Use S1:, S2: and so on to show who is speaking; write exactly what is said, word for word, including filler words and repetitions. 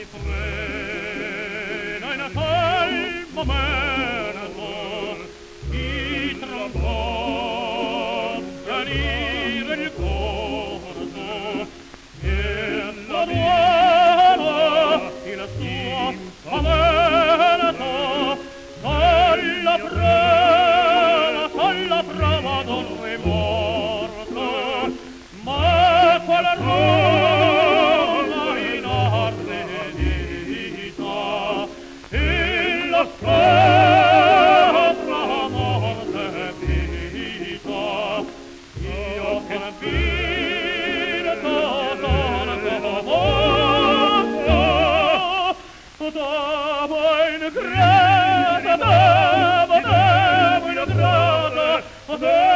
S1: frena in tal momento i tromboni venire il corso e la nuova il suo momento alla prova alla prova non è morto ma quella Roma inarredita e la sopra morte vita io che spirito torno morto dopo in grada dopo dopo in grada